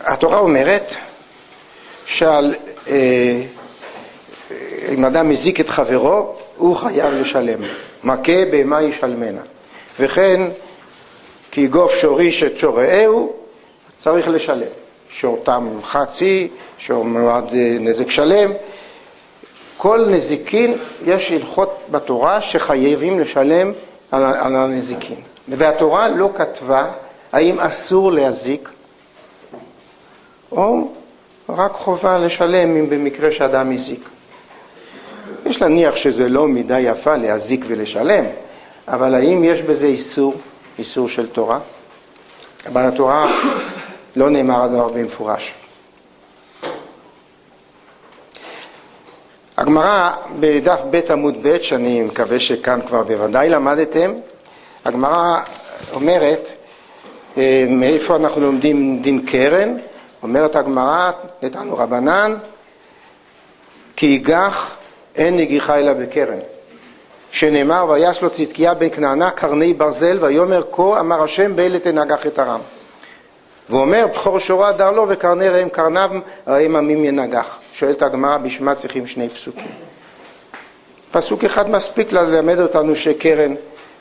התורה אומרת שעל אם אדם מזיק את חברו, הוא חייב לשלם. מכה בהמה ישלמנה. וכן, כי יגוף שוריש את שור רעהו, צריך לשלם. שור תם חצי, שור מיועד נזק שלם. כל נזיקין, יש הלכות בתורה שחייבים לשלם על הנזיקין. והתורה לא כתבה האם אסור להזיק, או רק חובה לשלם אם במקרה שאדם מזיק. יש להניח שזה לא מידה יפה להזיק ולשלם, אבל האם יש בזה איסור של תורה? בתורה לא נאמר הדבר במפורש. הגמרא בדף ב' עמוד ב', שאני מקווה שכאן כבר בוודאי למדתם, הגמרא אומרת, מאיפה אנחנו לומדים דין קרן? אומרת הגמרא, נתנו רבנן, כי ייגח אין נגיחה אלא בקרן. שנאמר, ויש לו צדקיה בן כנענה קרני ברזל, ויאמר כה אמר השם באלה תנגח את הרם. והוא אומר, בכור שורו הדר לו וקרני רעים קרניו רעים עמים ינגח. שואלת הגמרא, בשביל מה צריכים שני פסוקים? פסוק אחד מספיק ללמד אותנו שקרן,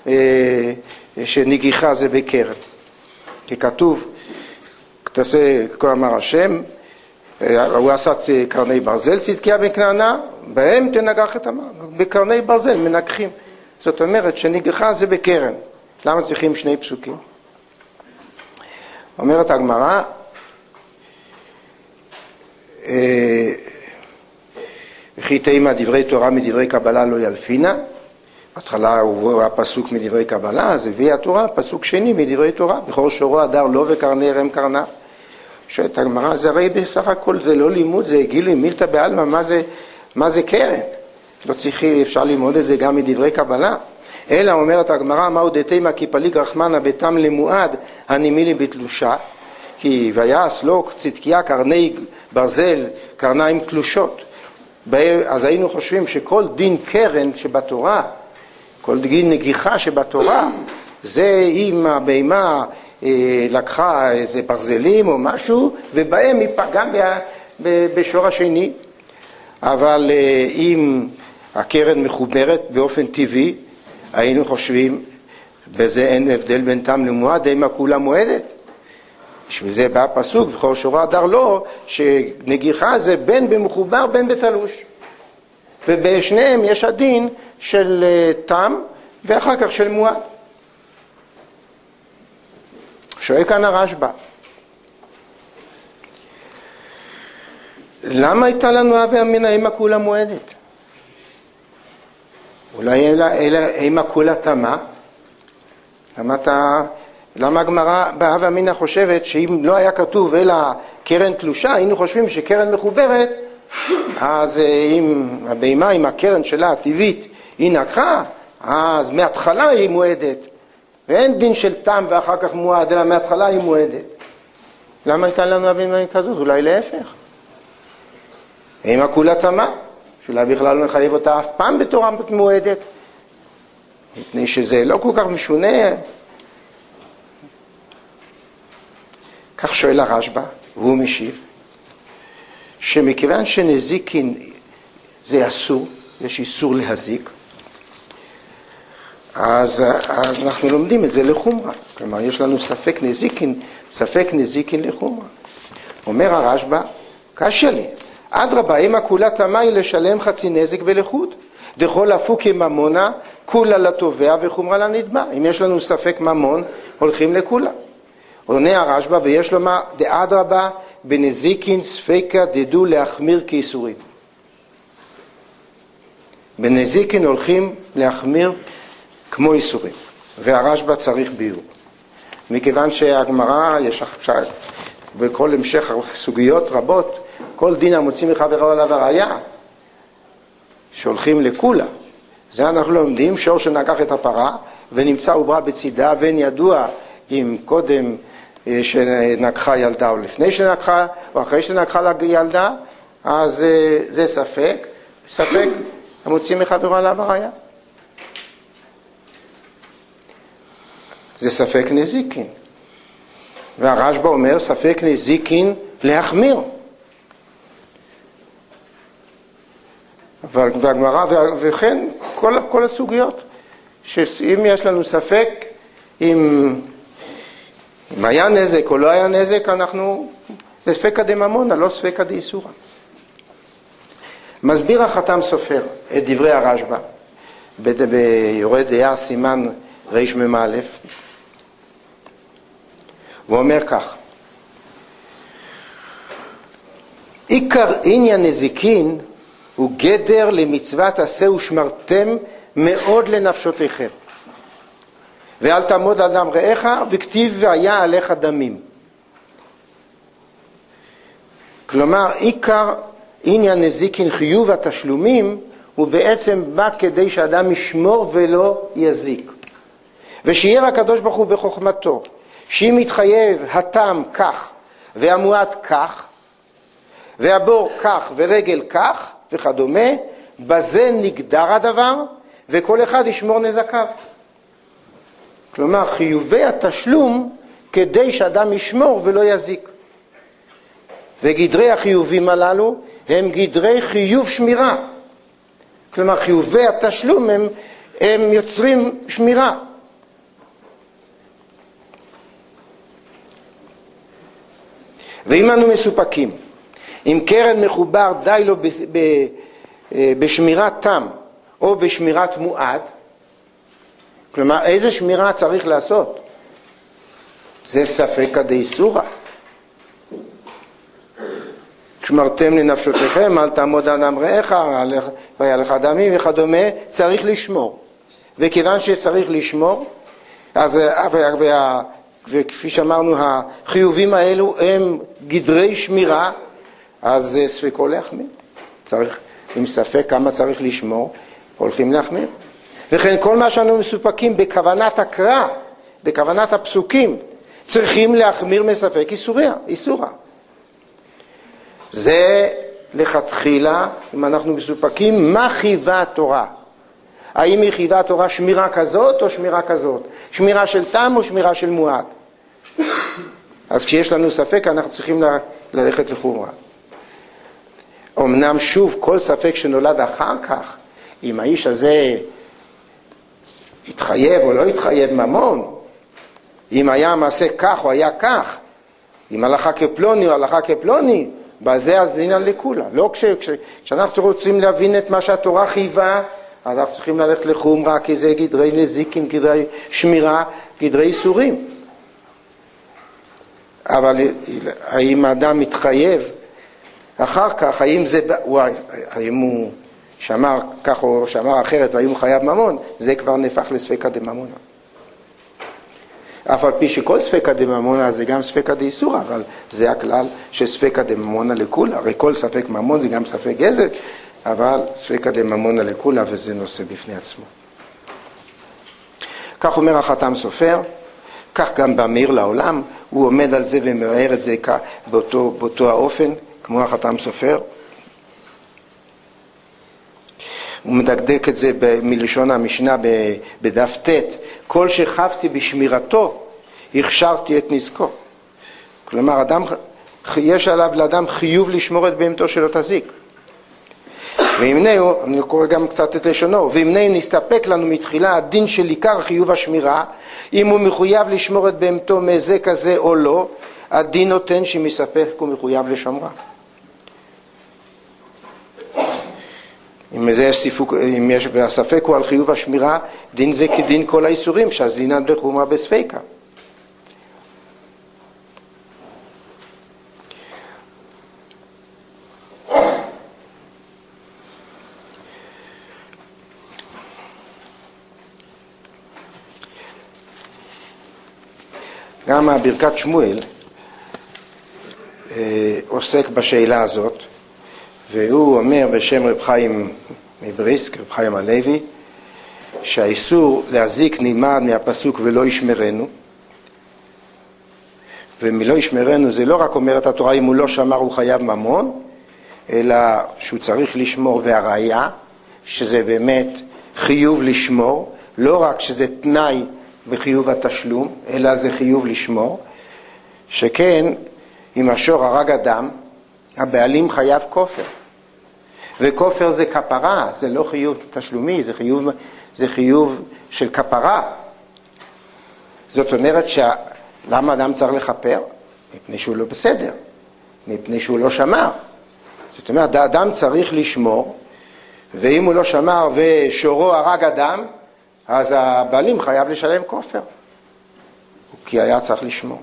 שנגיחה זה בקרן. כי כתוב, תעשה כה אמר השם, הוא עשה קרני ברזל, צדקיה בן כנענה, בהם תנגח את הרם. בקרני ברזל מנגחים. זאת אומרת שנגיחה זה בקרן. למה צריכים שני פסוקים? אומרת הגמרא, וכי תימא דברי תורה מדברי קבלה לא ילפינה. בהתחלה הוא הפסוק מדברי קבלה, אז הביא התורה, פסוק שני מדברי תורה, בכור שורו הדר לו וקרני רם קרניו. שואלת הגמרא, זה הרי בסך הכל זה לא לימוד, זה גילוי מילתא בעלמא, מה זה קרן? לא צריכים, אפשר ללמוד את זה גם מדברי קבלה. אלא אומרת הגמרא, מהו דתימא כי פליג רחמנא בתם למועד הנימילי בתלושה, כי ויעש לו צדקיה קרני ברזל, קרניים תלושות. אז היינו חושבים שכל דין קרן שבתורה, כל דין נגיחה שבתורה, זה אם הבהמה לקחה איזה ברזלים או משהו, ובהם היא פגעה בשור השני. אבל אם הקרן מחוברת באופן טבעי, היינו חושבים, בזה אין הבדל בין תם למועד, אם הכולה מועדת. בשביל זה בא הפסוק, בכור שורו הדר לו, שנגיחה זה בין במחובר בין בתלוש. ובשניהם יש הדין של תם, ואחר כך של מועד. שואל כאן הרשב"א, למה הייתה לנו הווה אמינא אם הכולה מועדת? אולי אם הכולה תמה? למה הגמרא בהווה אמינא חושבת שאם לא היה כתוב אלא קרן תלושה, היינו חושבים שקרן מחוברת, אז אם הבהמה עם הקרן שלה הטבעית היא נגחה, אז מההתחלה היא מועדת. ואין דין של תם ואחר כך מועד, אלא מההתחלה היא מועדת. למה הייתה לנו הווה אמינא כזאת? אולי להפך. אם הכולה תמה, שאולי בכלל לא נחייב אותה אף פעם בתורה מועדת, מפני שזה לא כל כך משונה. כך שואל הרשב"א, והוא משיב, שמכיוון שנזיקין זה אסור, יש איסור להזיק, אז אנחנו לומדים את זה לחומרה. כלומר, יש לנו ספק נזיקין לחומרה. אומר הרשב"א, קשה לי, אדרבה, אם הכולה תמה היא לשלם חצי נזק בלכות, דכל הפוק ממונה, כולה לתובע וחומרה לנתבע. אם יש לנו ספק ממון, הולכים לכולה. עונה הרשב"א, ויש לומר, דאדרבה בנזיקין ספקא דדו להחמיר כאיסורים. בנזיקין הולכים להחמיר כמו איסורים, והרשב"א צריך ביור. מכיוון שהגמרא, יש עכשיו, בכל המשך סוגיות רבות, כל דין המוציא מחברו עליו הראיה, שהולכים לכולה. זה אנחנו לומדים, שור שנגח את הפרה, ונמצא עוברה בצידה, ואין ידוע אם קודם שנגחה ילדה או לפני שנגחה, או אחרי שנגחה ילדה, אז זה ספק המוציא מחברו עליו הראיה. זה ספק נזיקין. והרשב"א אומר, ספק נזיקין להחמיר. והגמרא, וכן כל הסוגיות, שאם יש לנו ספק אם היה נזק או לא היה נזק, זה ספקא דממונא, לא ספקא דאיסורא. מסביר החתם סופר את דברי הרשב"א ביורה דייר סימן רמ"א, הוא אומר כך: עיקר עניין נזיקין הוא גדר למצוות עשה ושמרתם מאוד לנפשותיכם, ואל תעמוד על דם רעך, וכתיב והיה עליך דמים. כלומר, עיקר עניין נזיקין, חיוב התשלומים, הוא בעצם בא כדי שאדם ישמור ולא יזיק. ושיהיה הקדוש ברוך הוא בחוכמתו, שאם יתחייב התם כך, והמועט כך, והבור כך, ורגל כך, וכדומה, בזה נגדר הדבר, וכל אחד ישמור נזקיו. כלומר, חיובי התשלום כדי שאדם ישמור ולא יזיק. וגדרי החיובים הללו הם גדרי חיוב שמירה. כלומר, חיובי התשלום הם יוצרים שמירה. ואם אנו מסופקים, אם קרן מחובר די לו בשמירת תם או בשמירת מועד, כלומר, איזה שמירה צריך לעשות? זה ספקא דאיסורא. שמרתם לנפשותיכם, אל תעמוד על דם רעך, והיה לך דמים וכדומה, צריך לשמור. וכיוון שצריך לשמור, אז, וכפי שאמרנו, החיובים האלו הם גדרי שמירה, אז ספקו להחמיר. צריך, עם ספק כמה צריך לשמור, הולכים להחמיר. וכן כל מה שאנו מסופקים בכוונת הקרא, בכוונת הפסוקים, צריכים להחמיר מספק איסורא. זה לכתחילה, אם אנחנו מסופקים, מה חייבה התורה? האם היא חייבה התורה שמירה כזאת או שמירה כזאת? שמירה של תם או שמירה של מועט? אז כשיש לנו ספק אנחנו צריכים ללכת לחומרה. אמנם שוב, כל ספק שנולד אחר כך, אם האיש הזה התחייב או לא התחייב ממון, אם היה מעשה כך או היה כך, אם הלכה כפלוני או הלכה כפלוני, בזה אז דינן לכולה. לא כשאנחנו רוצים להבין את מה שהתורה חייבה, אז אנחנו צריכים ללכת לחומרה, כי זה גדרי נזיקים, גדרי שמירה, גדרי איסורים. אבל האם האדם מתחייב אחר כך, האם הוא שאמר כך או שאמר אחרת, והאם הוא חייב ממון, זה כבר נהפך לספקא דממונא. אף על פי שכל ספקא דממונא זה גם ספקא דאיסורא, אבל זה הכלל שספקא דממונא לכולה. הרי כל ספק ממון זה גם ספק גזל, אבל ספקא דממונא לכולה, וזה נושא בפני עצמו. כך אומר החתם סופר, כך גם במאיר לעולם, הוא עומד על זה ומאיר את זה באותו האופן, כמו החתם סופר. הוא מדקדק את זה מלשון המשנה בדף ט', כל שחפתי בשמירתו, הכשרתי את נזקו. כלומר, יש עליו לאדם חיוב לשמור את בהמתו שלא תזיק. ואמנהו, אני קורא גם קצת את לשונו, ואמנהו נסתפק לנו מתחילה הדין של עיקר חיוב השמירה, אם הוא מחויב לשמור את בהמתו מזה כזה או לא, הדין נותן שמספק הוא מחויב לשמרה. אם יש והספק הוא על חיוב השמירה, דין זה כדין כל האיסורים, שהזינן בחומרה בספקה. גם ברכת שמואל עוסק בשאלה הזאת, והוא אומר בשם רב חיים מבריסק, רב חיים הלוי, שהאיסור להזיק נלמד מהפסוק ולא ישמרנו, ומלא ישמרנו זה לא רק אומרת התורה אם הוא לא שמר הוא חייב ממון, אלא שהוא צריך לשמור, והראיה שזה באמת חיוב לשמור, לא רק שזה תנאי בחיוב התשלום, אלא זה חיוב לשמור, שכן אם השור הרג אדם, הבעלים חייב כופר. וכופר זה כפרה, זה לא חיוב תשלומי, זה חיוב של כפרה. זאת אומרת למה אדם צריך לכפר? מפני שהוא לא בסדר, מפני שהוא לא שמר. זאת אומרת, האדם צריך לשמור, ואם הוא לא שמר ושורו הרג אדם, אז הבעלים חייב לשלם כופר. כי היה צריך לשמור.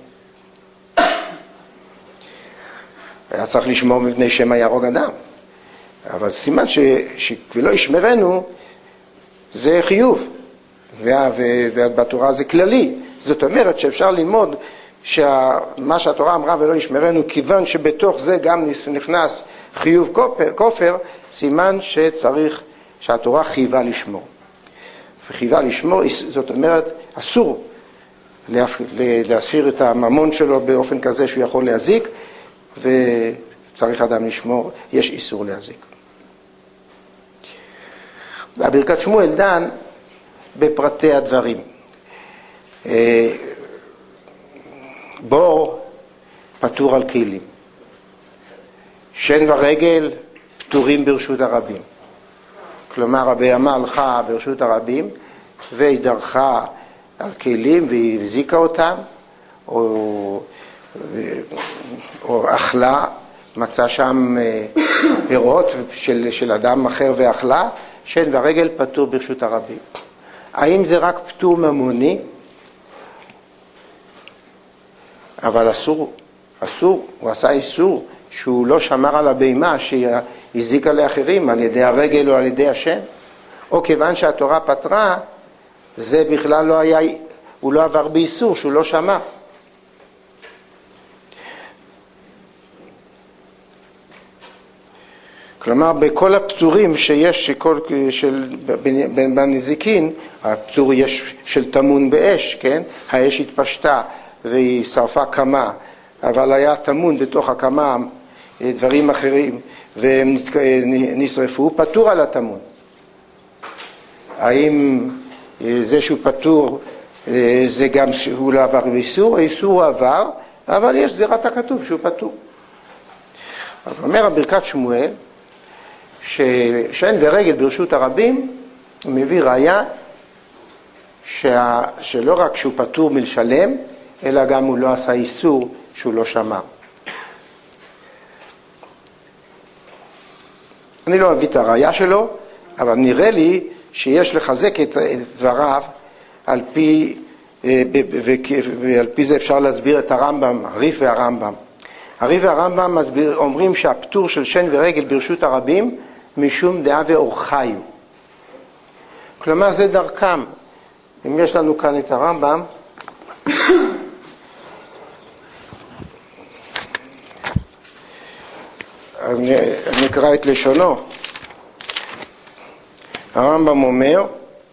היה צריך לשמור מפני שמא יהרוג אדם. אבל סימן ולא ישמרנו זה חיוב, ובתורה זה כללי. זאת אומרת שאפשר ללמוד שמה שהתורה אמרה ולא ישמרנו, כיוון שבתוך זה גם נכנס חיוב כופר, סימן שצריך, שהתורה חייבה לשמור. וחייבה לשמור, זאת אומרת, אסור להסיר את הממון שלו באופן כזה שהוא יכול להזיק, וצריך אדם לשמור, יש איסור להזיק. בברכת שמואל דן בפרטי הדברים. בור פטור על כלים. שן ורגל פטורים ברשות הרבים. כלומר, הבהמה הלכה ברשות הרבים והיא דרכה על כלים והיא הזיקה אותם, או אכלה, מצא שם פירות של אדם אחר ואכלה, שן ורגל פטור ברשות הרבים. האם זה רק פטור ממוני? אבל אסור, הוא עשה איסור שהוא לא שמר על הבהמה שהזיקה לאחרים על ידי הרגל או על ידי השן, או כיוון שהתורה פטרה, זה בכלל לא היה, הוא לא עבר באיסור שהוא לא שמר. כלומר, בכל הפטורים שיש בנזיקין, הפטור יש של תמון באש, כן? האש התפשטה והיא שרפה כמה, אבל היה תמון בתוך הכמה דברים אחרים, והם נשרפו, פטור על התמון. האם זה שהוא פטור, זה גם שהוא לא עבר באיסור? האיסור עבר, אבל יש זירת הכתוב שהוא פטור. אומר ברכת שמואל, ששן ורגל ברשות הרבים, הוא מביא ראיה שלא רק שהוא פטור מלשלם, אלא גם הוא לא עשה איסור שהוא לא שמר. אני לא אביא את הראיה שלו, אבל נראה לי שיש לחזק את דבריו על פי, ועל פי זה אפשר להסביר את הרמב"ם, הריף והרמב"ם. הריף והרמב"ם אומרים שהפטור של שן ורגל ברשות הרבים משום דעה ואורחיו. כלומר זה דרכם. אם יש לנו כאן את הרמב"ם, אני אקרא את לשונו. הרמב"ם אומר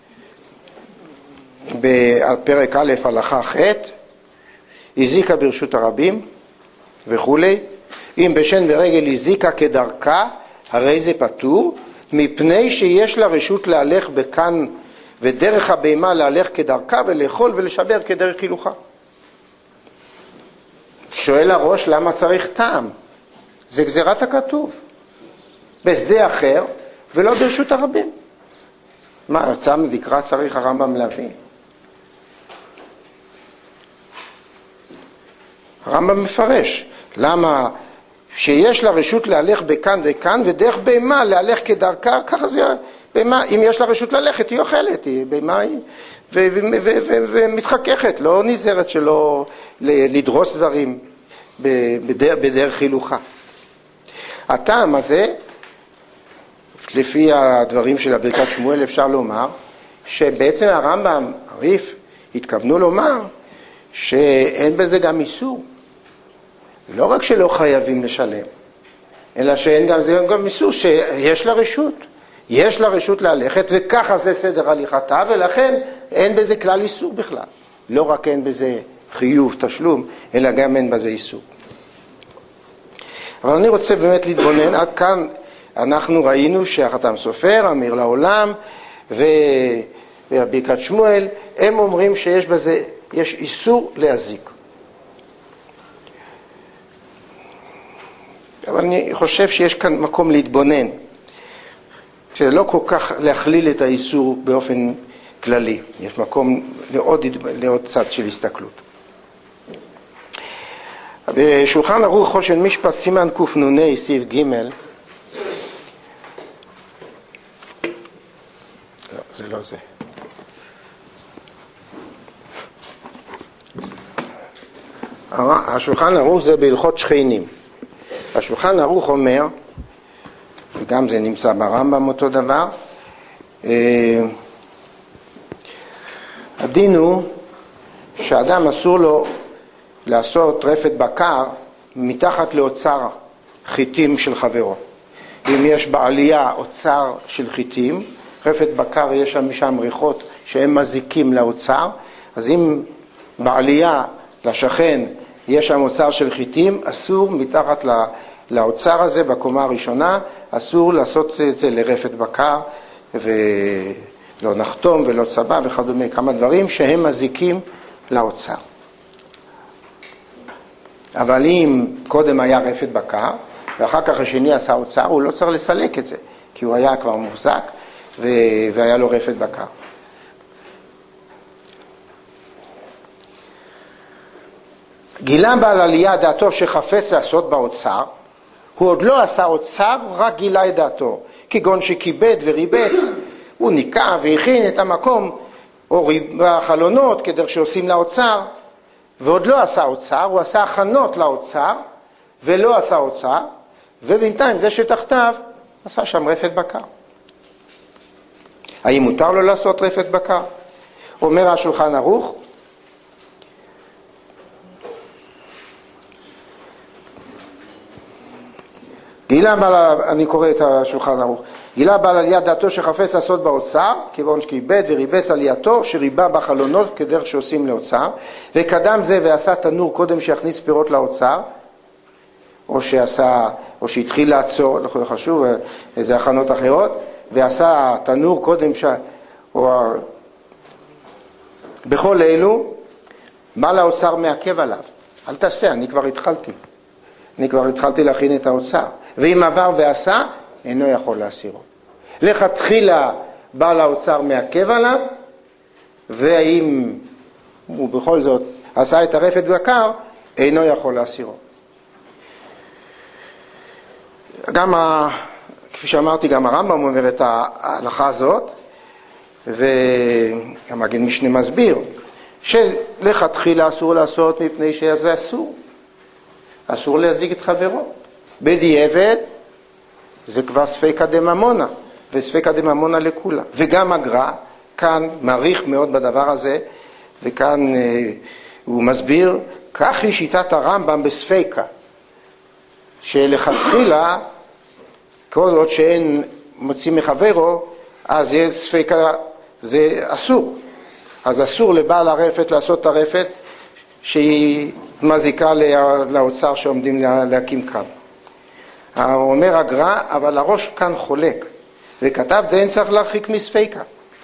בפרק א' הלכה ח', הזיקה ברשות הרבים וכולי, אם בשן ורגל הזיקה כדרכה, הרי זה פטור, מפני שיש לה רשות להלך בכאן ודרך הבהמה להלך כדרכה ולאכול ולשבר כדרך הילוכה. שואל הראש, למה צריך טעם? זה גזירת הכתוב. בשדה אחר ולא ברשות הרבים. מה, הרצאה מדקרה צריך הרמב"ם להבין? הרמב"ם מפרש. למה שיש לה רשות להלך בכאן וכאן, ודרך בהמה להלך כדרכה, ככה זה, בהמה, אם יש לה רשות ללכת, היא אוכלת, היא בהמה ומתחככת, לא נזהרת שלא לדרוס דברים בדרך הילוכה. הטעם הזה, לפי הדברים של ברכת שמואל, אפשר לומר, שבעצם הרמב"ם, הריף, התכוונו לומר, שאין בזה גם איסור. לא רק שלא חייבים לשלם, אלא שאין גם, זה גם איסור שיש לה רשות. יש לה רשות ללכת, וככה זה סדר הליכתה, ולכן אין בזה כלל איסור בכלל. לא רק אין בזה חיוב, תשלום, אלא גם אין בזה איסור. אבל אני רוצה באמת להתבונן, עד כאן אנחנו ראינו שהחתם סופר, אמיר לעולם, וברכת שמואל, הם אומרים שיש בזה, יש איסור להזיק. אבל אני חושב שיש כאן מקום להתבונן, שלא כל כך להכליל את האיסור באופן כללי, יש מקום לעוד צד של הסתכלות. בשולחן ערוך חושן משפט סימן קנ"ה סעיף ג', לא, זה לא זה. השולחן ערוך זה בהלכות שכנים. השולחן ערוך אומר, וגם זה נמצא ברמב"ם אותו דבר, הדין הוא שאדם אסור לו לעשות רפת בקר מתחת לאוצר חיטים של חברו. אם יש בעלייה אוצר של חיטים, רפת בקר יש שם משם ריחות שהם מזיקים לאוצר, אז אם בעלייה לשכן יש שם אוצר של חיטים, אסור מתחת לאוצר הזה בקומה הראשונה, אסור לעשות את זה לרפת בקר, ולא נחתום ולא צבא וכדומה, כמה דברים שהם מזיקים לאוצר. אבל אם קודם היה רפת בקר, ואחר כך השני עשה אוצר, הוא לא צריך לסלק את זה, כי הוא היה כבר מוחזק והיה לו רפת בקר. גילה בעל עלייה דעתו שחפץ לעשות באוצר, הוא עוד לא עשה אוצר, רק גילה את דעתו, כגון שכיבד וריבץ, הוא ניקה והכין את המקום, או החלונות כדרך שעושים לאוצר, ועוד לא עשה אוצר, הוא עשה הכנות לאוצר, ולא עשה אוצר, ובינתיים זה שתחתיו עשה שם רפת בקר. האם מותר לו לעשות רפת בקר? אומר השולחן ערוך, אני קורא את השולחן ערוך. גילה בעל עלייה דעתו שחפץ לעשות באוצר, כיוון שכיבד וריבץ עלייתו, שריבה בחלונות כדרך שעושים לאוצר, וקדם זה ועשה תנור קודם שיכניס פירות לאוצר, או שהתחיל לעצור, לא חשוב, איזה הכנות אחרות, ועשה תנור קודם בכל אלו, מה לאוצר מעכב עליו? אל תעשה, אני כבר התחלתי להכין את האוצר. ואם עבר ועשה, אינו יכול להסירו. לכתחילה בעל האוצר מעכב עליו, ואם הוא בכל זאת עשה את הרפת בקר, אינו יכול להסירו. גם, כפי שאמרתי, גם הרמב"ם אומר את ההלכה הזאת, וגם מגן משנה מסביר, שלכתחילה אסור לעשות מפני שזה אסור. אסור להזיק את חברו. בדיעבד זה כבר ספקא דממונא, וספקא דממונא לכולה. וגם הגר"א כאן מעריך מאוד בדבר הזה, וכאן הוא מסביר, כך היא שיטת הרמב"ם בספקא, שלכתחילה, כל עוד שאין מוציא מחברו, אז יש ספקא, זה אסור. אז אסור לבעל הרפת לעשות את הרפת, שהיא מזיקה לאוצר שעומדים להקים כאן. אומר הגר"א, אבל הראש כאן חולק, וכתב דאין צריך להרחיק מספקא.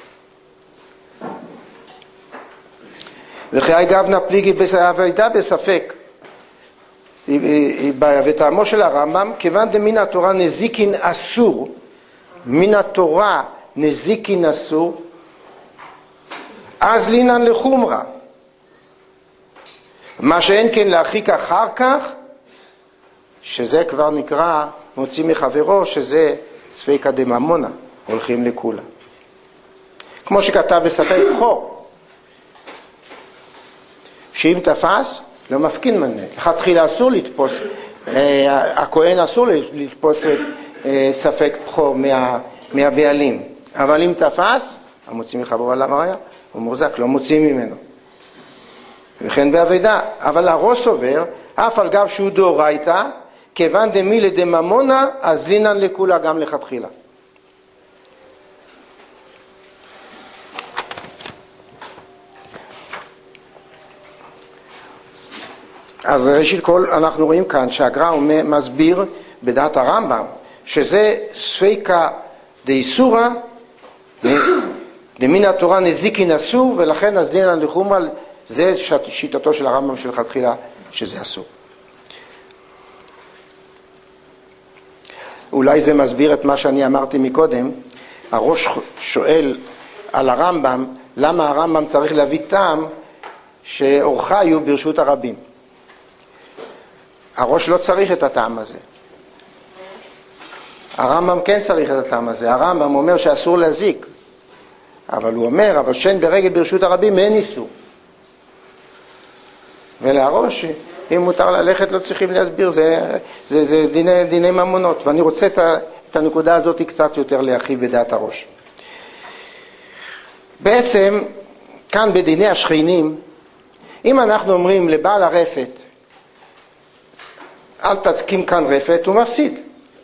וחיי גבנה פליגי באביידה בספק. וטעמו של הרמב"ם, כיוון דמן התורה נזיקין אסור, מן התורה נזיקין אסור, אז לינן לחומרה. מה שאין כן להרחיק אחר כך, שזה כבר נקרא מוציא מחברו, שזה ספקא דממונא, הולכים לכולה. כמו שכתב בספק בכור, שאם תפס, לא מפקין מנה. לכתחילה אסור לתפוס, הכהן אסור לתפוס ספק בכור מהבעלים. אבל אם תפס, המוציא מחברו על הראיה, הוא מוחזק, לא מוציא ממנו. וכן בעבודה, אבל הראש סובר, אף על גב שהוא דאורייתא, כיוון דמילי דממונא, אז לינן לכולה גם לכתחילה. אז ראשית כל אנחנו רואים כאן שהגר"א מסביר בדעת הרמב"ם, שזה ספקא דאיסורא, דמן התורה נזיקין אסור, ולכן אז לינן לחומרא, זה שיטתו של הרמב"ם של לכתחילה, שזה אסור. אולי זה מסביר את מה שאני אמרתי מקודם. הראש שואל על הרמב"ם, למה הרמב"ם צריך להביא טעם שאורחיו יהיו ברשות הרבים. הראש לא צריך את הטעם הזה. הרמב"ם כן צריך את הטעם הזה. הרמב"ם אומר שאסור להזיק. אבל הוא אומר, אבל שאין ברגל ברשות הרבים אין איסור. ולהראש, אם מותר ללכת לא צריכים להסביר, זה דיני ממונות. ואני רוצה את הנקודה הזאת קצת יותר להרחיב בדעת הראש. בעצם, כאן בדיני השכינים, אם אנחנו אומרים לבעל הרפת, אל תקים כאן רפת, הוא מפסיד.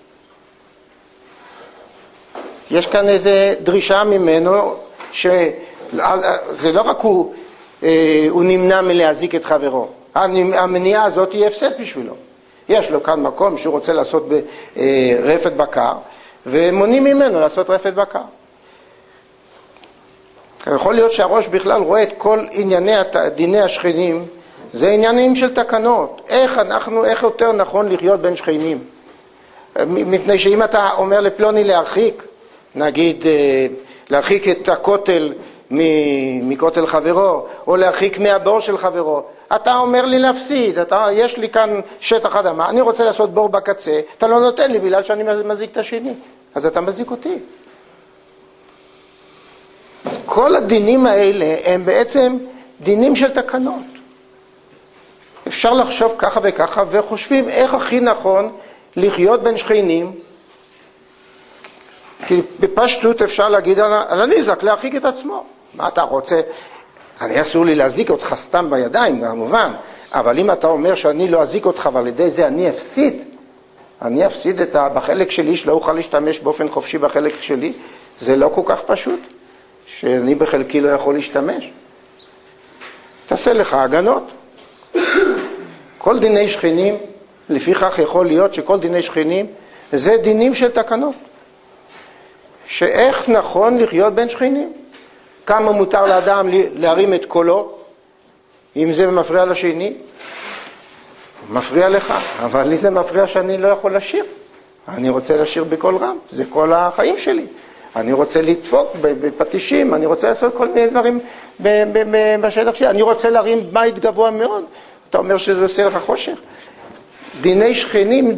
יש כאן איזו דרישה ממנו, שזה לא רק הוא נמנע מלהזיק את חברו. המניעה הזאת היא הפסד בשבילו. יש לו כאן מקום שהוא רוצה לעשות רפת בקר, ומונים ממנו לעשות רפת בקר. יכול להיות שהראש בכלל רואה את כל ענייני דיני השכנים, זה עניינים של תקנות. איך יותר נכון לחיות בין שכנים? מפני שאם אתה אומר לפלוני להרחיק, נגיד להרחיק את הכותל מכותל חברו, או להרחיק מהבור של חברו, אתה אומר לי להפסיד, יש לי כאן שטח אדמה, אני רוצה לעשות בור בקצה, אתה לא נותן לי בגלל שאני מזיק את השני, אז אתה מזיק אותי. אז כל הדינים האלה הם בעצם דינים של תקנות. אפשר לחשוב ככה וככה, וחושבים איך הכי נכון לחיות בין שכנים, כי בפשטות אפשר להגיד על הניזק, להרחיק את עצמו. מה אתה רוצה? אני אסור לי להזיק אותך סתם בידיים, כמובן, אבל אם אתה אומר שאני לא אזיק אותך ועל ידי זה אני אפסיד בחלק שלי, שלא אוכל להשתמש באופן חופשי בחלק שלי, זה לא כל כך פשוט, שאני בחלקי לא יכול להשתמש. תעשה לך הגנות. כל דיני שכנים, לפיכך יכול להיות שכל דיני שכנים, זה דינים של תקנות. שאיך נכון לחיות בין שכנים. כמה מותר לאדם להרים את קולו, אם זה מפריע לשני, מפריע לך, אבל לי זה מפריע שאני לא יכול לשיר. אני רוצה לשיר בקול רם, זה כל החיים שלי. אני רוצה לדפוק בפטישים, אני רוצה לעשות כל מיני דברים בשטח שלי, אני רוצה להרים בית גבוה מאוד, אתה אומר שזה עושה לך חושך. דיני שכנים,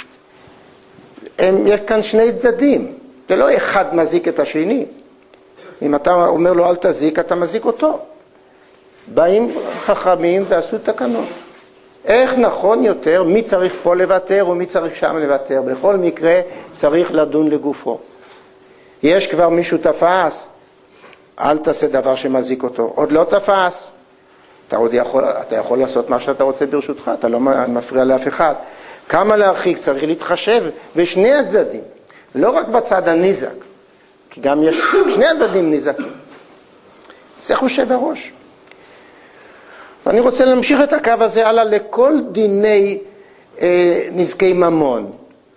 יש כאן שני צדדים, זה לא אחד מזיק את השני. אם אתה אומר לו אל תזיק, אתה מזיק אותו. באים חכמים ועשו תקנות. איך נכון יותר, מי צריך פה לוותר ומי צריך שם לוותר. בכל מקרה צריך לדון לגופו. יש כבר מישהו תפס, אל תעשה דבר שמזיק אותו. עוד לא תפס, אתה יכול לעשות מה שאתה רוצה ברשותך, אתה לא מפריע לאף אחד. כמה להרחיק, צריך להתחשב בשני הצדדים, לא רק בצד הניזק, כי גם יש שני הצדדים ניזקים. זה חושב הראש. ואני רוצה להמשיך את הקו הזה הלאה לכל דיני נזקי ממון.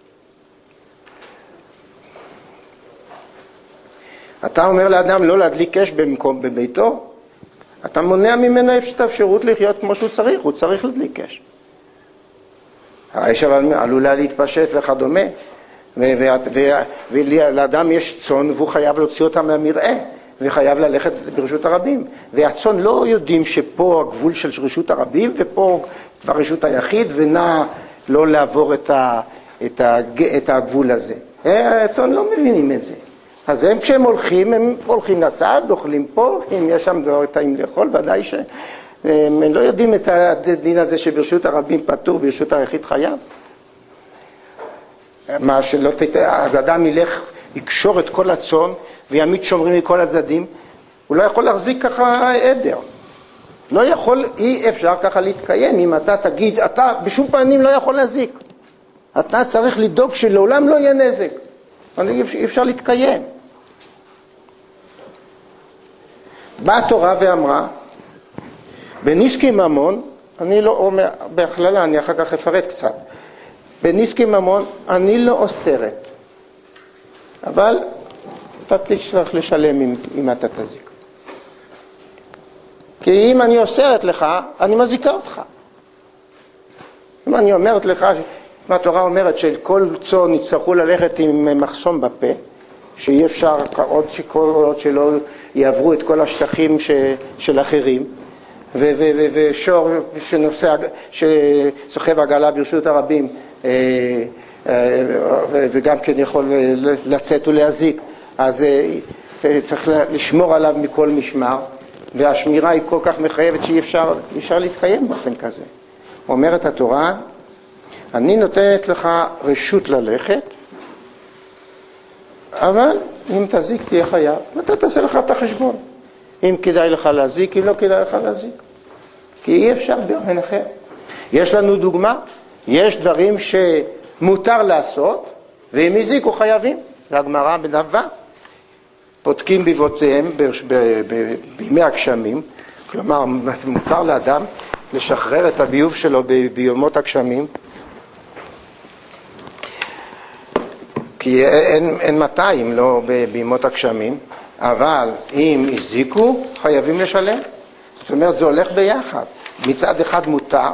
אתה אומר לאדם לא להדליק אש במקום בביתו, אתה מונע ממנו את האפשרות לחיות כמו שהוא צריך, הוא צריך להדליק אש. האש אבל עלולה להתפשט וכדומה, ולאדם יש צאן והוא חייב להוציא אותם מהמרעה, וחייב ללכת ברשות הרבים. והצאן לא יודעים שפה הגבול של רשות הרבים, ופה כבר רשות היחיד, ונע לא לעבור את הגבול הזה. הצאן לא מבינים את זה. אז כשהם הולכים לצד, אוכלים פה, אם יש שם דבר טעים לאכול, ודאי שהם לא יודעים את הדין הזה שברשות הרבים פטור, ברשות היחיד חייב. מה שלא אז אדם ילך, יקשור את כל הצאן, ויעמיד שומרים מכל הצדדים, הוא לא יכול להחזיק ככה עדר. לא יכול, אי אפשר ככה להתקיים, אם אתה תגיד, אתה בשום פנים לא יכול להזיק. אתה צריך לדאוג שלעולם לא יהיה נזק. אי אפשר להתקיים. באה התורה ואמרה, בנזקי ממון, אני לא אומר, בהכללה, אני אחר כך אפרט קצת, בנזקי ממון אני לא אוסרת, אבל אתה תצטרך לשלם אם אתה תזיק. כי אם אני אוסרת לך, אני מזיקה אותך. אם אני אומרת לך, והתורה אומרת שכל צאן יצטרכו ללכת עם מחסום בפה, שאי אפשר עוד שלא יעברו את כל השטחים של אחרים, ושור שסוחב עגלה ברשות הרבים וגם כן יכול לצאת ולהזיק, אז צריך לשמור עליו מכל משמר, והשמירה היא כל כך מחייבת שאי אפשר להתקיים באופן כזה. אומרת התורה, אני נותנת לך רשות ללכת, אבל אם תזיק תהיה חייב, ואתה תעשה לך את החשבון. אם כדאי לך להזיק, אם לא כדאי לך להזיק. כי אי אפשר באופן אחר. יש לנו דוגמה, יש דברים שמותר לעשות, ואם הזיקו חייבים. והגמרא בדף, פותקים ביבותיהם בימי הגשמים, כלומר מותר לאדם לשחרר את הביוב שלו ביומות הגשמים, כי אין 200 לא בימות הגשמים, אבל אם הזיקו חייבים לשלם. זאת אומרת זה הולך ביחד, מצד אחד מותר,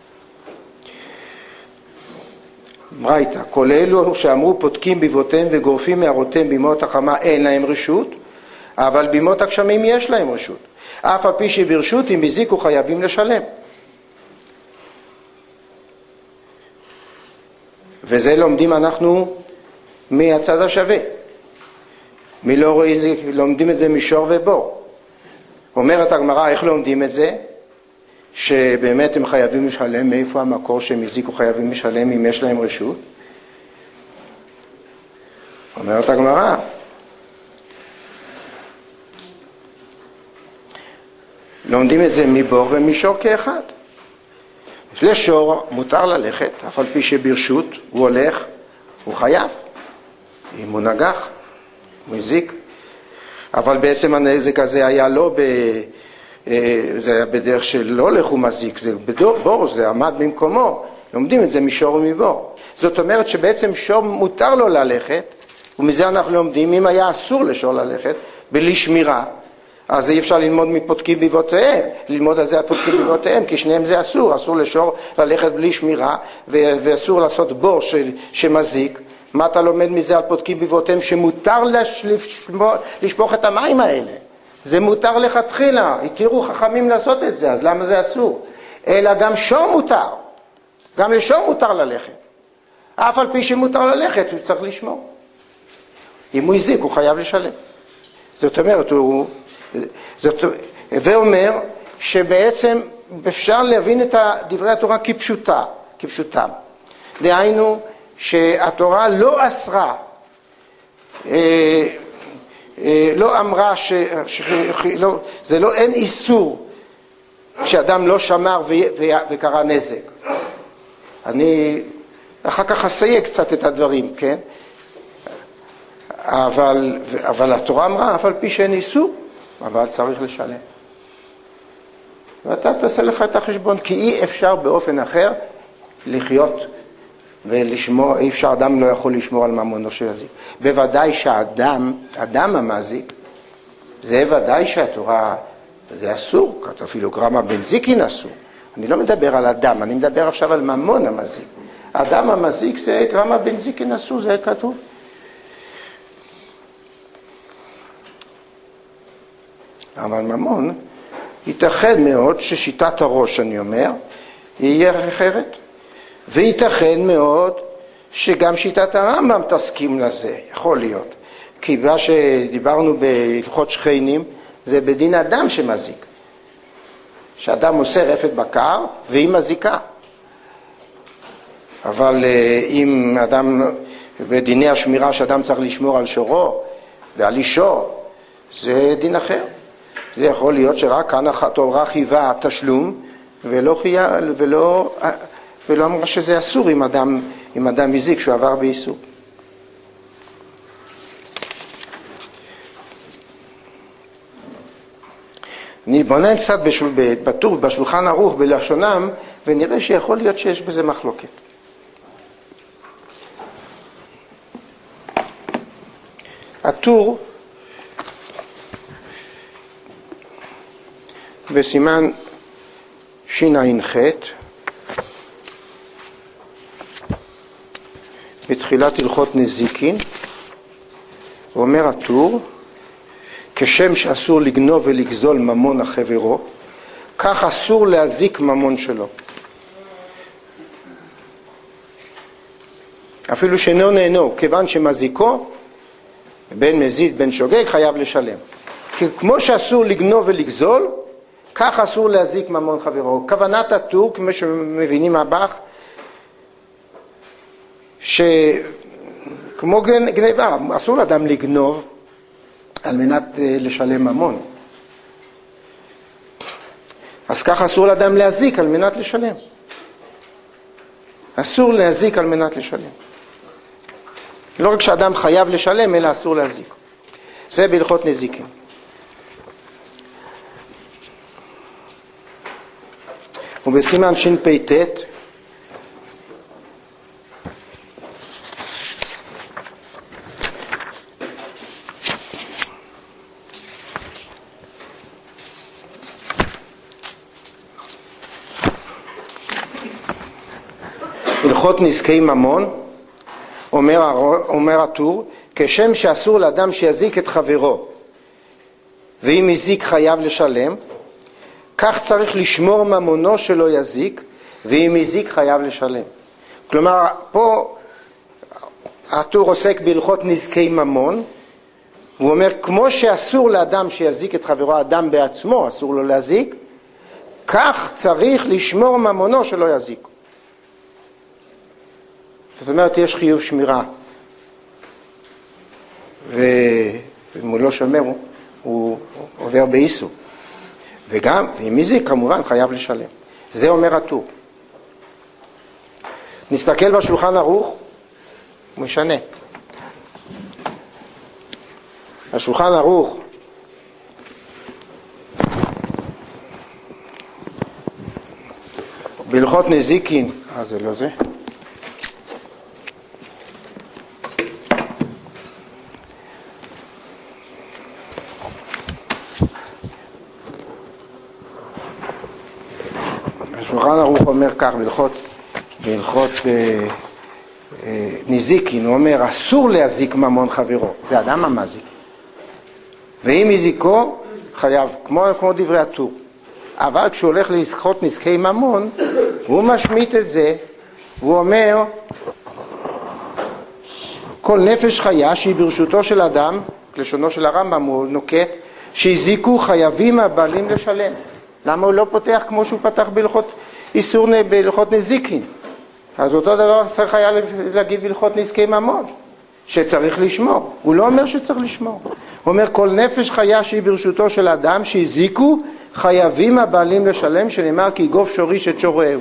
ברייתא, כל אלו שאמרו פותקים ביבותיהם וגורפים מערותיהם בימות החמה אין להם רשות, אבל בימות הגשמים יש להם רשות, אף על פי שברשות אם הזיקו חייבים לשלם. וזה לומדים אנחנו מהצד השווה. מי לא רואה, לומדים את זה משור ובור. אומרת הגמרא, איך לומדים את זה? שבאמת הם חייבים לשלם, מאיפה המקור שהם הזיקו חייבים לשלם אם יש להם רשות? אומרת הגמרא, לומדים את זה מבור ומשור כאחד. לשור מותר ללכת, אף על פי שברשות הוא הולך, הוא חייב. אם הוא נגח, הוא הזיק. אבל בעצם הנזק הזה היה לא זה היה בדרך של לא הולך ומזיק, זה בבור, זה עמד במקומו. לומדים את זה משור ומבור. זאת אומרת שבעצם שור מותר לו ללכת, ומזה אנחנו לומדים, אם היה אסור לשור ללכת, בלי שמירה, אז אי אפשר ללמוד מפותקים ביבותיהם, ללמוד על זה הפותקים ביבותיהם, כי שניהם זה אסור, אסור לשור ללכת בלי שמירה, ואסור לעשות בור שמזיק. מה אתה לומד מזה על פותקים ביבותיהם? שמותר לשפוך את המים האלה. זה מותר לכתחילה, התירו חכמים לעשות את זה, אז למה זה אסור? אלא גם שור מותר, גם לשור מותר ללכת. אף על פי שמותר ללכת, הוא צריך לשמור. אם הוא הזיק, הוא חייב לשלם. זאת אומרת, ואומר שבעצם אפשר להבין את דברי התורה כפשוטם. דהיינו שהתורה לא אסרה, לא אמרה זה לא, אין איסור שאדם לא שמר וקרה נזק. אני אחר כך אסייג קצת את הדברים, כן? אבל התורה אמרה, אף על פי שאין איסור, אבל צריך לשלם. ואתה תעשה לך את החשבון, כי אי אפשר באופן אחר לחיות ולשמור, אי אפשר, אדם לא יכול לשמור על ממונו שיזיק. בוודאי שהאדם, אדם המזיק, זה ודאי שהתורה, זה אסור, אפילו גרמה בנזיקין אסור. אני לא מדבר על אדם, אני מדבר עכשיו על ממון המזיק. האדם המזיק זה גרמה בנזיקין אסור, זה כתוב. אבל ממון, ייתכן מאוד ששיטת הראש, אני אומר, יהיה אחרת. וייתכן מאוד שגם שיטת הרמב"ם תסכים לזה, יכול להיות. כי מה שדיברנו בהלכות שכנים, זה בדין אדם שמזיק. שאדם עושה רפת בקר, והיא מזיקה. אבל אם אדם, בדיני השמירה שאדם צריך לשמור על שורו ועל אישו, זה דין אחר. זה יכול להיות שרק כאן התורה חייבה תשלום, ולא אמרה שזה אסור אם אדם מזיק שהוא עבר באיסור. נתבונן קצת בטור, בשולחן ערוך, בלשונם, ונראה שיכול להיות שיש בזה מחלוקת. הטור בסימן שע"ח בתחילת הלכות נזיקין, ואומר הטור, כשם שאסור לגנוב ולגזול ממון החברו, כך אסור להזיק ממון שלו. אפילו שאינו נהנו, כיוון שמזיקו, בין מזיד בין שוגג, חייב לשלם. כי כמו שאסור לגנוב ולגזול, כך אסור להזיק ממון חברו. כוונת הטור, כמו שמבינים מהבח, שכמו גניבה, אסור לאדם לגנוב על מנת לשלם ממון. אז ככה אסור לאדם להזיק על מנת לשלם. אסור להזיק על מנת לשלם. לא רק שאדם חייב לשלם, אלא אסור להזיק. זה בהלכות נזיקין. ובסימן שפ"ט הלכות נזקי ממון, אומר הטור, כשם שאסור לאדם שיזיק את חברו ואם הזיק חייב לשלם, כך צריך לשמור ממונו שלא יזיק, ואם הזיק חייב לשלם. כלומר, פה הטור עוסק בהלכות נזקי ממון, הוא אומר, כמו שאסור לאדם שיזיק את חברו, האדם בעצמו אסור לו להזיק, כך צריך לשמור ממונו שלא יזיק. זאת אומרת, יש חיוב שמירה, ואם הוא לא שומר, הוא עובר באיסור. וגם, ואם הזיק, כמובן, חייב לשלם. זה אומר הטור. נסתכל בשולחן ערוך, הוא משנה. השולחן ערוך, בהלכות נזיקין, זה לא זה. השולחן ערוך אומר כך, בהלכות נזיקין, הוא אומר, אסור להזיק ממון חברו, זה אדם המזיק. ואם הזיקו, חייב, כמו דברי הטור. אבל כשהוא הולך להלכות נזקי ממון, הוא משמיט את זה, הוא אומר, כל נפש חיה שהיא ברשותו של אדם, לשונו של הרמב"ם הוא נוקט, שהזיקו חייבים הבעלים לשלם. למה הוא לא פותח כמו שהוא פתח בהלכות נזיקין? אז אותו דבר צריך היה להגיד בהלכות נזקי ממון, שצריך לשמור. הוא לא אומר שצריך לשמור. הוא אומר, כל נפש חיה שהיא ברשותו של אדם, שהזיקו חייבים הבעלים לשלם, שנאמר כי יגוף שוריש את שורהו.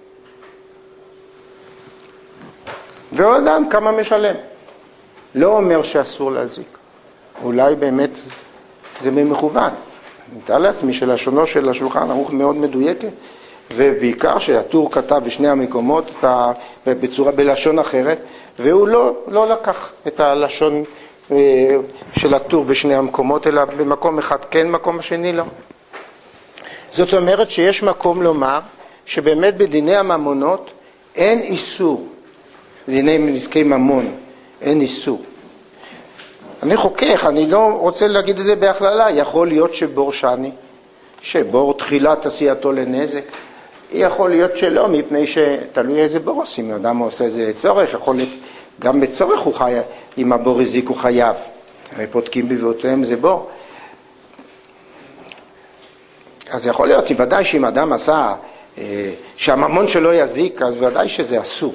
ועוד אדם כמה משלם. לא אומר שאסור להזיק. אולי באמת זה במכוון. אני מתאר לעצמי שלשונו של השולחן ערוך מאוד מדויקת, ובעיקר שהטור כתב בשני המקומות בלשון אחרת, והוא לא לקח את הלשון של הטור בשני המקומות, אלא במקום אחד כן, מקום שני לא. זאת אומרת שיש מקום לומר שבאמת בדיני הממונות אין איסור, בדיני נזקי ממון אין איסור. אני חוכך, אני לא רוצה להגיד את זה בהכללה, יכול להיות שבור שני, שבור תחילת עשייתו לנזק, יכול להיות שלא, מפני שתלוי איזה בור עושים, אדם עושה את זה לצורך, יכול להיות גם בצורך הוא חייב, אם הבור הזיק הוא חייב, הרי פותקים בביאותיהם זה בור. אז יכול להיות, ודאי שאם אדם עשה, שהממון שלו יזיק, אז ודאי שזה אסור.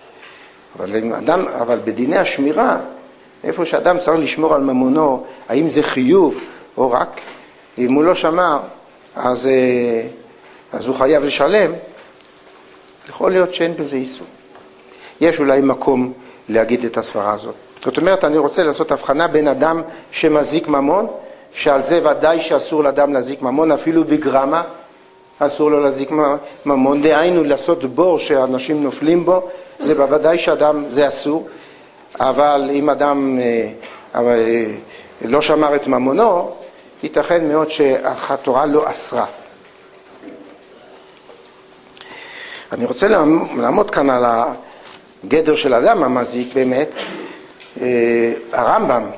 אבל בדיני השמירה, איפה שאדם צריך לשמור על ממונו, האם זה חיוב או רק, אם הוא לא שמר, אז הוא חייב לשלם, יכול להיות שאין בזה איסור. יש אולי מקום להגיד את הסברה הזאת. זאת אומרת, אני רוצה לעשות הבחנה בין אדם שמזיק ממון, שעל זה ודאי שאסור לאדם להזיק ממון, אפילו בגרמה אסור לו להזיק ממון, דהיינו לעשות בור שאנשים נופלים בו, זה בוודאי שאדם, זה אסור, אבל אם אדם לא שמר את ממונו, ייתכן מאוד שהתורה לא אסרה. אני רוצה לעמוד כאן גדר של אדם המזיק באמת, הרמב"ם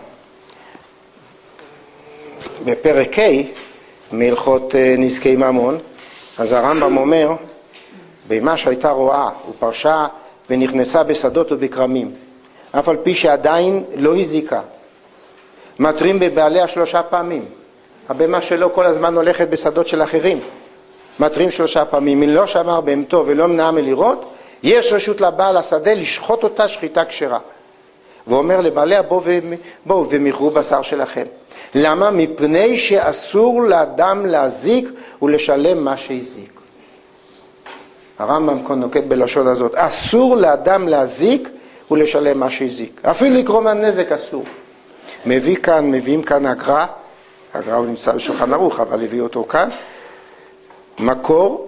בפרק ה' מהלכות נזקי ממון, אז הרמב"ם אומר, בהמה שהייתה רועה ופרשה ונכנסה בשדות ובקרמים, אף על פי שעדיין לא הזיקה, מתרים בבעליה 3 פעמים. הבהמה שלו כל הזמן הולכת בשדות של אחרים, מתרים 3 פעמים. אם לא שמר בהמתו ולא מנעה מלירות, יש רשות לבעל השדה לשחוט אותה שחיטה כשרה. ואומר לבעליה, בואו ומכרו בשר שלכם. למה? מפני שאסור לאדם להזיק ולשלם מה שהזיק. הרמב"ם נוקט בלשון הזאת, אסור לאדם להזיק ולשלם מה שהזיק. אפילו לקרוא מהנזק אסור. מביאים כאן הגר"א הוא נמצא בשולחן ערוך, אבל הביא אותו כאן, מקור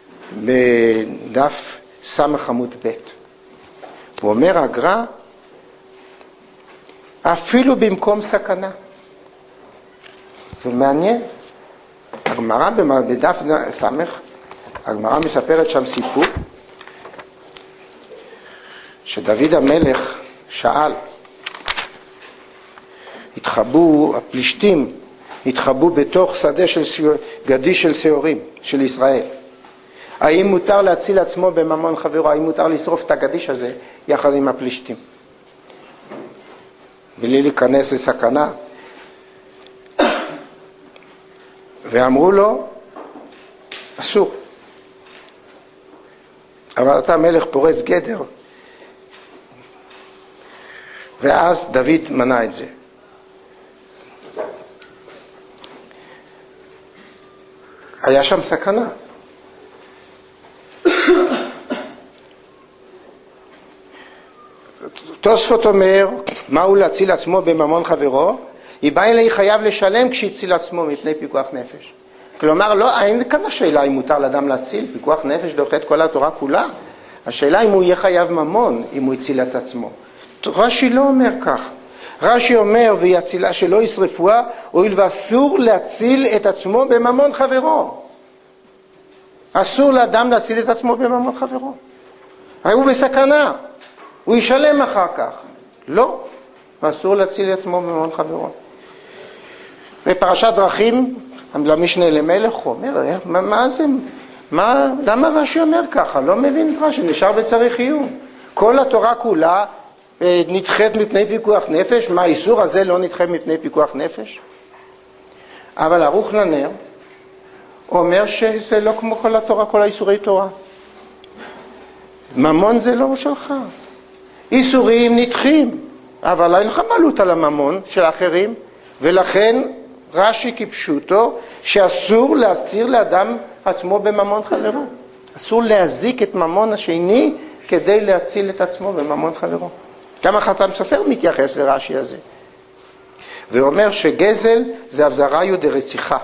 בדף סמך עמוד ב'. הוא אומר הגר"א, אפילו במקום סכנה. ומעניין, הגמרא בדף סמך, הגמרא מספרת שם סיפור, שדוד המלך שאל, הפלישתים התחבאו בתוך שדה גדי של שעורים של ישראל. האם מותר להציל עצמו בממון חברו? האם מותר לשרוף את הגדיש הזה יחד עם הפלישתים? בלי להיכנס לסכנה. ואמרו לו, אסור. אבל אתה מלך פורץ גדר. ואז דוד מנע את זה. היה שם סכנה. תוספות אומר, מהו להציל עצמו בממון חברו? היא באה אליי חייב לשלם כשהציל עצמו מפני פיקוח נפש. כלומר, לא, אין כאן השאלה אם מותר לאדם להציל, פיקוח נפש דוחה את כל התורה כולה. השאלה אם הוא יהיה חייב ממון, אם הוא הציל את עצמו. רש"י לא אומר כך. רש"י אומר, והיא הצילה שלא ישרפוה, הואיל ואסור להציל את עצמו בממון חברו. אסור לאדם להציל את עצמו בממון חברו. הוא בסכנה, הוא ישלם אחר כך. לא, אסור להציל את עצמו בממון חברו. בפרשת דרכים, למשנה למלך, הוא אומר, מה זה? למה רש"י אומר ככה? לא מבין את רש"י, נשאר בצריך עיון. כל התורה כולה נדחית מפני פיקוח נפש, מה האיסור הזה לא נדחה מפני פיקוח נפש? אבל ערוך לנר אומר שזה לא כמו כל התורה, כל האיסורי תורה. ממון זה לא שלך. איסורים נדחים, אבל אין לך מעלות על הממון של האחרים, ולכן רש"י כפשוטו שאסור להסיר לאדם עצמו בממון חברו. אסור להזיק את ממון השני כדי להציל את עצמו בממון חברו. גם החתם סופר מתייחס לרש"י הזה. ואומר שגזל זה אבזריו דרציחה.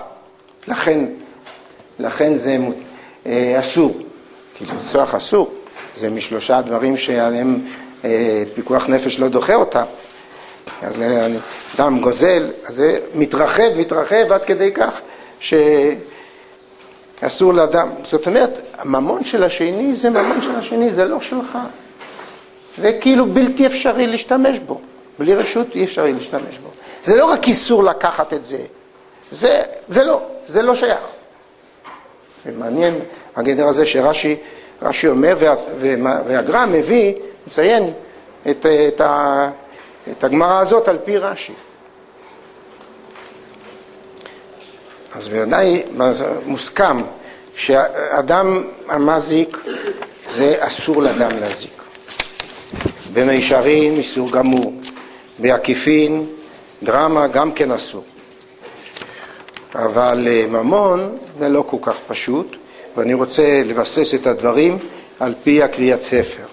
לכן זה אסור. כי לרצוח אסור. זה משלושה דברים שעליהם פיקוח נפש לא דוחה אותם. אז אדם גוזל, אז זה מתרחב עד כדי כך שאסור לאדם. זאת אומרת, הממון של השני זה ממון של השני, זה לא שלך. זה כאילו בלתי אפשרי להשתמש בו. בלי רשות אי אפשרי להשתמש בו. זה לא רק איסור לקחת את זה. זה לא שייך. ומעניין הגדר הזה שרש"י אומר, והגר"א מביא, מציין את הגמרא הזאת על פי רש"י. אז בוודאי מוסכם שאדם המזיק זה אסור לאדם להזיק. במישרין איסור גמור, בעקיפין דרמה גם כן אסור. אבל ממון זה לא כל כך פשוט, ואני רוצה לבסס את הדברים על פי הקריאת ספר.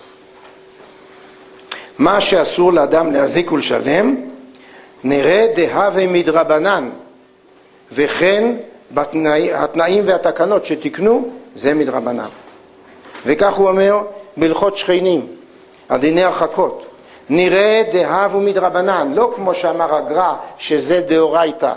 מה שאסור לאדם להזיק ולשלם, נראה דהווה מדרבנן, וכן התנאים והתקנות שתקנו, זה מדרבנן. וכך הוא אומר בהלכות שכנים, הדיני הרחקות, נראה דהווה מדרבנן, לא כמו שאמר הגר"א שזה דאורייתא.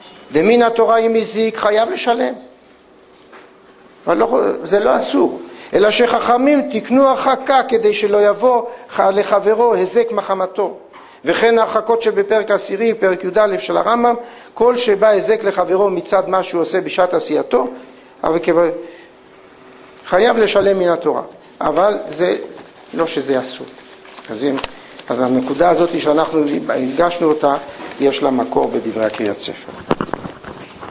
דמין התורה אם הזיק חייב לשלם. אבל לא, זה לא אסור. אלא שחכמים תקנו הרחקה כדי שלא יבוא לחברו הזק מחמתו. וכן ההרחקות שבפרק העשירי, פרק י"א של הרמב"ם, כל שבא הזק לחברו מצד מה שהוא עושה בשעת עשייתו, אבל חייב לשלם מן התורה. אבל זה לא שזה אסור. אז הנקודה הזאת שאנחנו הדגשנו אותה, יש לה מקור בדברי הקריאת ספר.